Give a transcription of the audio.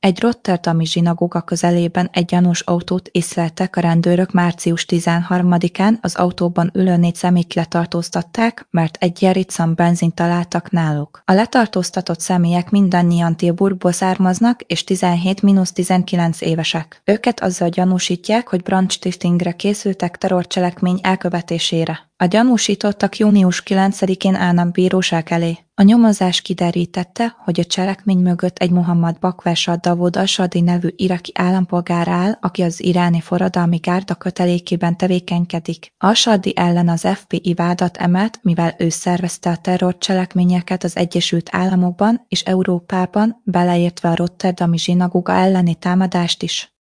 Egy rotterdami zsinagóga közelében egy gyanús autót észleltek a rendőrök március 13-án, az autóban ülő 4 személyt letartóztatták, mert egy jerrycan benzint találtak náluk. A letartóztatott személyek mindannyian Tilburgból származnak, és 17-19 évesek. Őket azzal gyanúsítják, hogy brandstiftingre készültek terrorcselekmény elkövetésére. A gyanúsítottak június 9-én állnak bíróság elé. A nyomozás kiderítette, hogy a cselekmény mögött egy Mohammad Bakr Davud al-Shadi nevű iraki állampolgár áll, aki az iráni forradalmi gárda kötelékében tevékenykedik. Al-Shadi ellen az FBI vádat emelt, mivel ő szervezte a terrorcselekményeket az Egyesült Államokban és Európában, beleértve a rotterdami zsinagóga elleni támadást is.